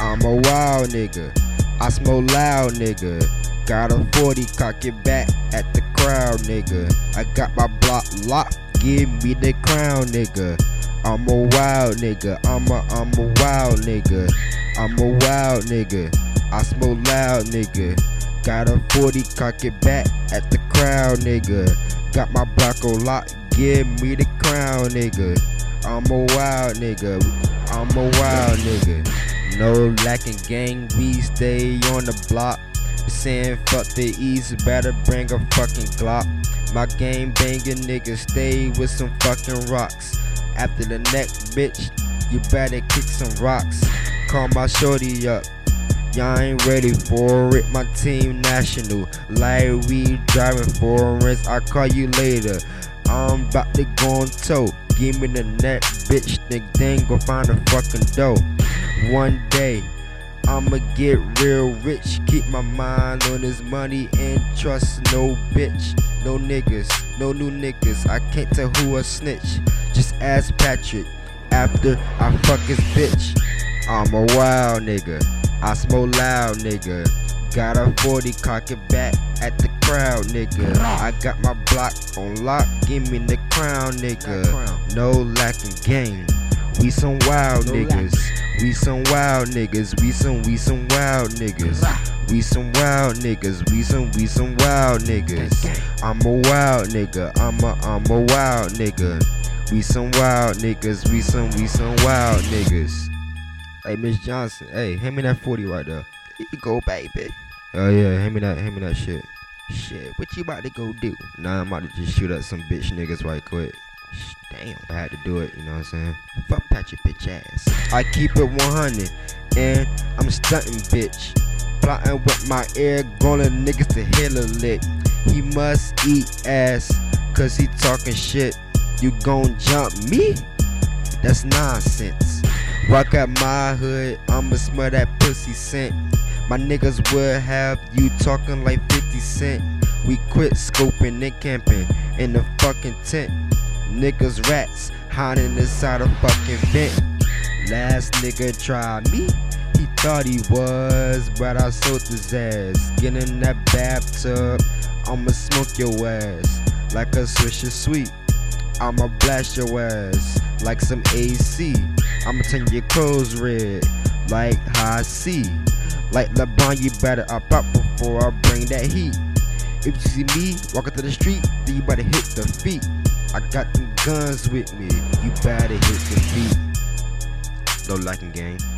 I'm a wild nigga, I smoke loud nigga. Got a 40, cock it back at the crowd nigga. I got my block locked, give me the crown nigga. I'm a wild nigga, I'm a wild nigga. I'm a wild nigga, I smoke loud nigga. Got a 40, cock it back at the crowd nigga. Got my block on lock, give me the crown nigga. I'm a wild nigga, I'm a wild nigga. No lacking gang, we stay on the block. Saying fuck the East, better bring a fucking Glock. My game banging niggas stay with some fucking rocks. After the neck, bitch, you better kick some rocks. Call my shorty up, y'all ain't ready for it. My team national, like we driving foreigns. I'll call you later, I'm about to go on tow. Give me the net, bitch, then go find a fucking dough. One day I'ma get real rich, keep my mind on this money and trust no bitch, no niggas, no new niggas. I can't tell who a snitch, just ask Patrick after I fuck his bitch. I'm a wild nigga, I smoke loud nigga. Got a 40, cock it back at the crowd nigga. I got my block on lock, give me the crown nigga. No lacking game, we some wild niggas. We some wild niggas, we some wild niggas. We some wild niggas, we some wild niggas. I'm a wild nigga, I'm a wild nigga. We some wild niggas, we some wild niggas. Hey Miss Johnson, hey, hand me that 40 right there. Here you go, baby. Oh yeah, hand me that shit. Shit, what you about to go do? Nah, I'm about to just shoot at some bitch niggas right quick. Damn, I had to do it, you know what I'm saying? Fuck that your bitch ass. I keep it 100 and I'm stunting bitch. Plotting with my ear, going niggas to hella lick. He must eat ass, cause he talking shit. You gon' jump me? That's nonsense. Walk up my hood, I'ma smell that pussy scent. My niggas would have you talking like 50 Cent. We quit scoping and camping in the fucking tent. Niggas rats hiding inside a fucking vent. Last nigga tried me, he thought he was, but I sold his ass. Get in that bathtub, I'ma smoke your ass like a Swisher Sweet. I'ma blast your ass like some AC. I'ma turn your clothes red like high C. Like LeBron, you better up before I bring that heat. If you see me walking through the street, then you better hit the feet. I got them guns with me, you better hit the feet. No lacking gang.